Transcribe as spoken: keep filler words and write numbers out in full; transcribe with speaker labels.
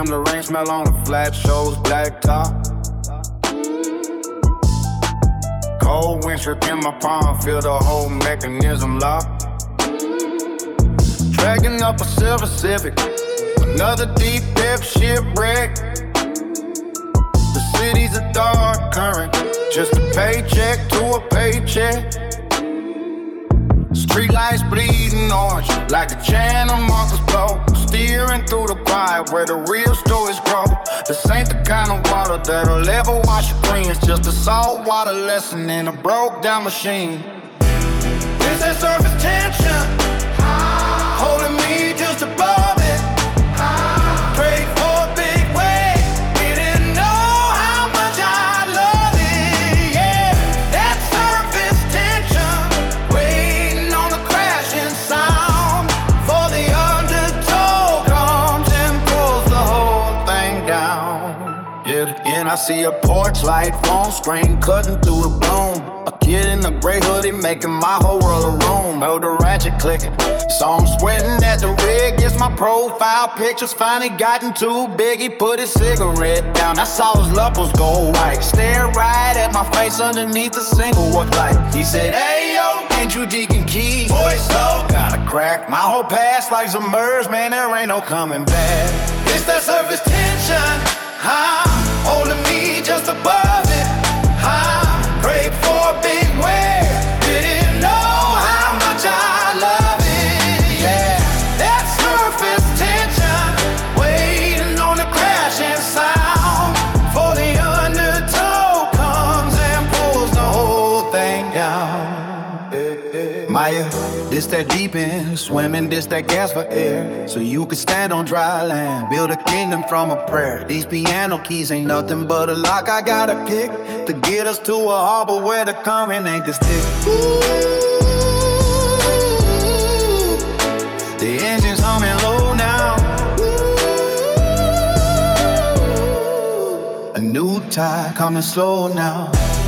Speaker 1: the rain, smell on the flat shows, black top. Cold wind trip in my palm, feel the whole mechanism lock. Dragging up a silver Civic, another deep depth shipwreck. The city's a dark current, just a paycheck to a paycheck. Street lights bleeding orange, like the channel markers blow. Steering through the quiet where the real stories grow. This ain't the kind of water that'll ever wash your clean. It's just a saltwater lesson in a broke down machine. It's that surface tension, holding me just above it. Pray for a big wave, didn't know how much I love it. Yeah, that surface tension, waiting on the crashing sound. For the undertow comes and pulls the whole thing down. Yeah, again I see a porch light, phone screen cutting through the bloom. A kid in a gray hoodie making my whole world a room. Heard the ratchet clicking, so I'm sweating at the rig. Gets my profile pictures finally gotten too big. He put his cigarette down, I saw his levels go white. Stared right at my face underneath the single wood light. He said, hey yo, ain't you Deacon Key? Boy, so gotta crack my whole past like submerged, man, there ain't no coming back. It's that surface tension, huh? Holding me just above it, huh? Pray for a big wave, didn't know how much I love it. Yeah, that surface tension, waiting on the crashing sound. For the undertow comes and pulls the whole thing down. Maya, this that deep end, swimming, this that gas for air. So you can stand on dry land, build a kingdom from a prayer. These piano keys ain't nothing but a lock I gotta pick to get us to a harbor where the current ain't this thick. Ooh, the engine's humming low now. Ooh, a new tide coming slow now.